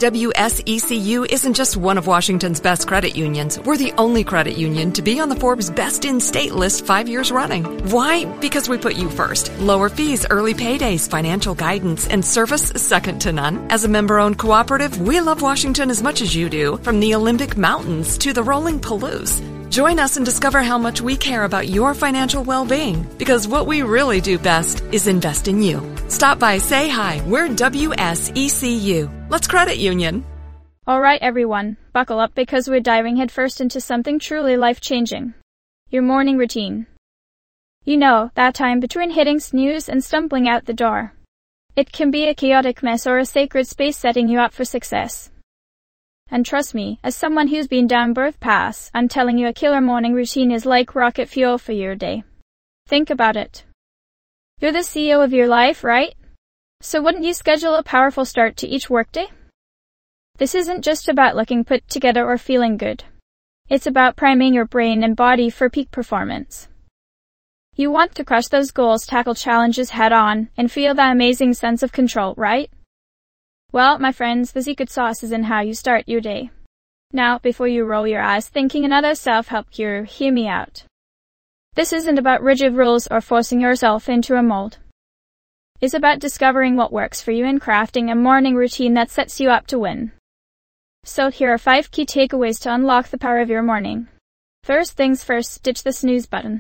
WSECU isn't just one of Washington's best credit unions. We're the only credit union to be on the Forbes Best in State list 5 years running. Why? Because we put you first. Lower fees, early paydays, financial guidance, and service second to none. As a member-owned cooperative, we love Washington as much as you do, from the Olympic Mountains to the rolling Palouse. Join us and discover how much we care about your financial well-being, because what we really do best is invest in you. Stop by, say hi. We're WSECU. Let's credit union. All right, everyone, buckle up because we're diving headfirst into something truly life-changing. Your morning routine. You know, that time between hitting snooze and stumbling out the door. It can be a chaotic mess or a sacred space setting you up for success. And trust me, as someone who's been down both paths, I'm telling you a killer morning routine is like rocket fuel for your day. Think about it. You're the CEO of your life, right? So wouldn't you schedule a powerful start to each workday? This isn't just about looking put together or feeling good. It's about priming your brain and body for peak performance. You want to crush those goals, tackle challenges head on, and feel that amazing sense of control, right? Well, my friends, the secret sauce is in how you start your day. Now, before you roll your eyes thinking another self-help cure, hear me out. This isn't about rigid rules or forcing yourself into a mold. It's about discovering what works for you and crafting a morning routine that sets you up to win. So here are 5 key takeaways to unlock the power of your morning. First things first, ditch the snooze button.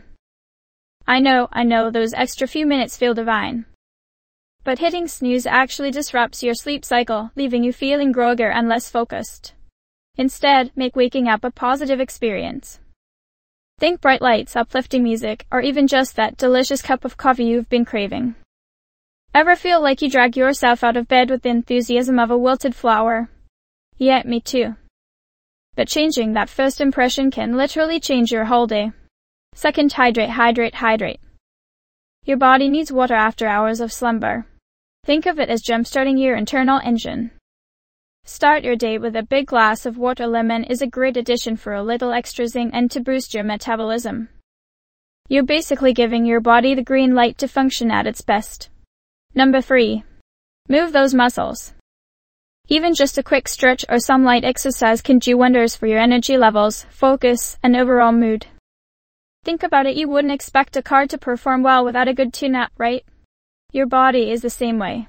I know, those extra few minutes feel divine. But hitting snooze actually disrupts your sleep cycle, leaving you feeling groggier and less focused. Instead, make waking up a positive experience. Think bright lights, uplifting music, or even just that delicious cup of coffee you've been craving. Ever feel like you drag yourself out of bed with the enthusiasm of a wilted flower? Yeah, me too. But changing that first impression can literally change your whole day. Second, hydrate. Your body needs water after hours of slumber. Think of it as jumpstarting your internal engine. Start your day with a big glass of water. Lemon is a great addition for a little extra zing and to boost your metabolism. You're basically giving your body the green light to function at its best. Number 3. Move those muscles. Even just a quick stretch or some light exercise can do wonders for your energy levels, focus, and overall mood. Think about it, you wouldn't expect a car to perform well without a good tune-up, right? Your body is the same way.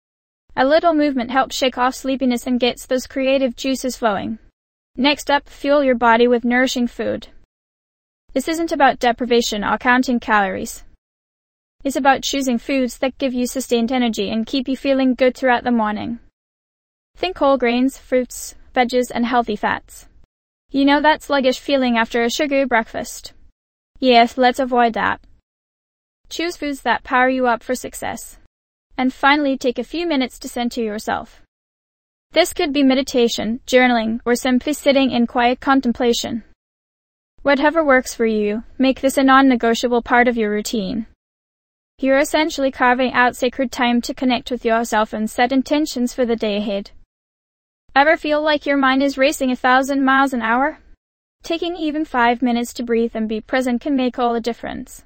A little movement helps shake off sleepiness and gets those creative juices flowing. Next up, fuel your body with nourishing food. This isn't about deprivation or counting calories. It's about choosing foods that give you sustained energy and keep you feeling good throughout the morning. Think whole grains, fruits, veggies, and healthy fats. You know that sluggish feeling after a sugary breakfast? Yes, let's avoid that. Choose foods that power you up for success. And finally, take a few minutes to center yourself. This could be meditation, journaling, or simply sitting in quiet contemplation. Whatever works for you, make this a non-negotiable part of your routine. You're essentially carving out sacred time to connect with yourself and set intentions for the day ahead. Ever feel like your mind is racing 1,000 miles an hour? Taking even 5 minutes to breathe and be present can make all the difference.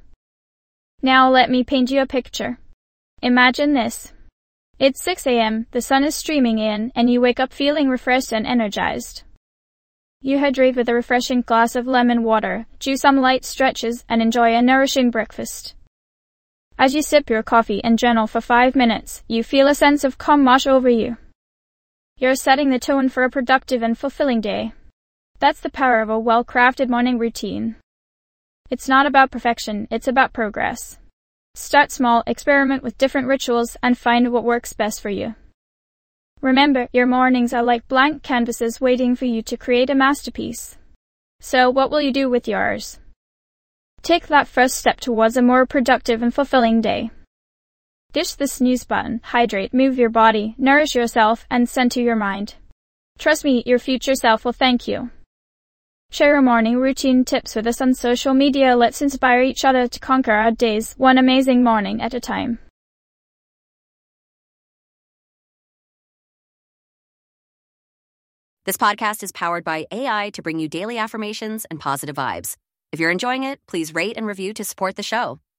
Now let me paint you a picture. Imagine this. It's 6 a.m., the sun is streaming in, and you wake up feeling refreshed and energized. You hydrate with a refreshing glass of lemon water, do some light stretches, and enjoy a nourishing breakfast. As you sip your coffee and journal for 5 minutes, you feel a sense of calm wash over you. You're setting the tone for a productive and fulfilling day. That's the power of a well-crafted morning routine. It's not about perfection, it's about progress. Start small, experiment with different rituals, and find what works best for you. Remember, your mornings are like blank canvases waiting for you to create a masterpiece. So what will you do with yours? Take that first step towards a more productive and fulfilling day. Ditch the snooze button, hydrate, move your body, nourish yourself, and center your mind. Trust me, your future self will thank you. Share your morning routine tips with us on social media. Let's inspire each other to conquer our days, one amazing morning at a time. This podcast is powered by AI to bring you daily affirmations and positive vibes. If you're enjoying it, please rate and review to support the show.